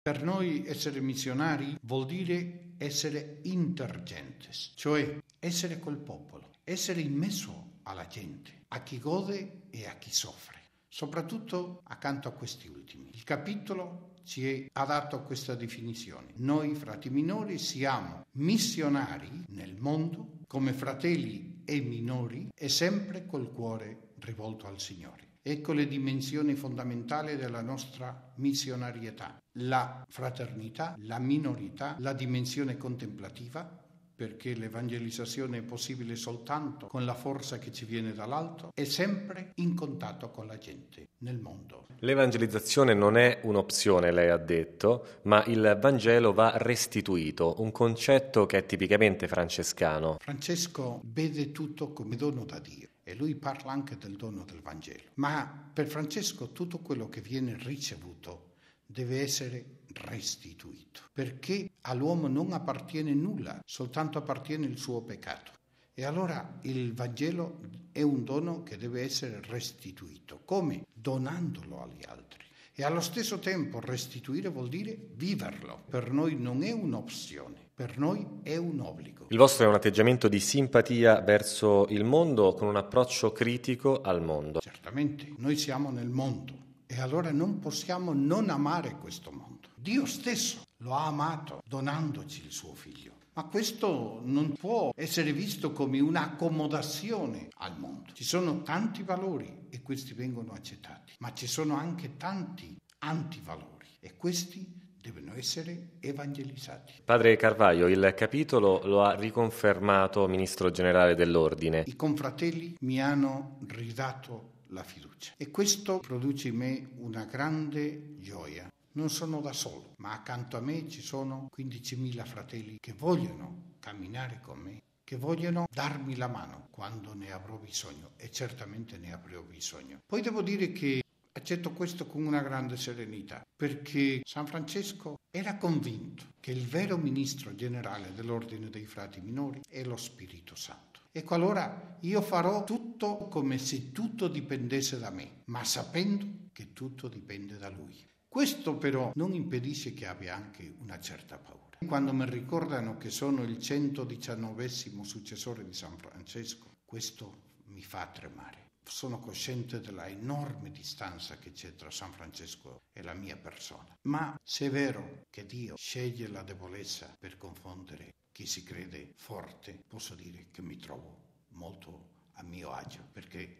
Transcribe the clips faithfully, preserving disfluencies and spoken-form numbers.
Per noi essere missionari vuol dire essere intergentes, cioè essere col popolo, essere in mezzo alla gente, a chi gode e a chi soffre, soprattutto accanto a questi ultimi. Il capitolo ci ha dato questa definizione. Noi frati minori siamo missionari nel mondo come fratelli e minori e sempre col cuore rivolto al Signore. Ecco le dimensioni fondamentali della nostra missionarietà: la fraternità, la minorità, la dimensione contemplativa, perché l'evangelizzazione è possibile soltanto con la forza che ci viene dall'alto, e sempre in contatto con la gente nel mondo. L'evangelizzazione non è un'opzione, lei ha detto, ma il Vangelo va restituito, un concetto che è tipicamente francescano. Francesco vede tutto come dono da Dio e lui parla anche del dono del Vangelo. Ma per Francesco tutto quello che viene ricevuto deve essere restituito, perché all'uomo non appartiene nulla, soltanto appartiene il suo peccato. E allora il Vangelo è un dono che deve essere restituito. Come? Donandolo agli altri. E allo stesso tempo restituire vuol dire viverlo. Per noi non è un'opzione, per noi è un obbligo. Il vostro è un atteggiamento di simpatia verso il mondo con un approccio critico al mondo. Certamente, noi siamo nel mondo e allora non possiamo non amare questo mondo. Dio stesso lo ha amato donandoci il suo figlio. Ma questo non può essere visto come un'accomodazione al mondo. Ci sono tanti valori e questi vengono accettati, ma ci sono anche tanti antivalori e questi devono essere evangelizzati. Padre Carvaio, il capitolo lo ha riconfermato Ministro Generale dell'Ordine. I confratelli mi hanno ridato la fiducia e questo produce in me una grande gioia. Non sono da solo, ma accanto a me ci sono quindicimila fratelli che vogliono camminare con me, che vogliono darmi la mano quando ne avrò bisogno, e certamente ne avrò bisogno. Poi devo dire che accetto questo con una grande serenità, perché San Francesco era convinto che il vero ministro generale dell'Ordine dei Frati Minori è lo Spirito Santo. Ecco, allora io farò tutto come se tutto dipendesse da me, ma sapendo che tutto dipende da Lui. Questo però non impedisce che abbia anche una certa paura. Quando mi ricordano che sono il centodiciannovesimo successore di San Francesco, questo mi fa tremare. Sono cosciente della enorme distanza che c'è tra San Francesco e la mia persona. Ma se è vero che Dio sceglie la debolezza per confondere chi si crede forte, posso dire che mi trovo molto a mio agio, perché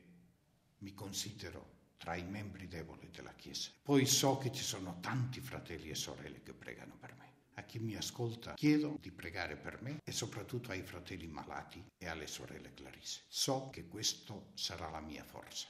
mi considero tra i membri deboli della Chiesa. Poi so che ci sono tanti fratelli e sorelle che pregano per me. A chi mi ascolta chiedo di pregare per me e soprattutto ai fratelli malati e alle sorelle Clarisse. So che questo sarà la mia forza.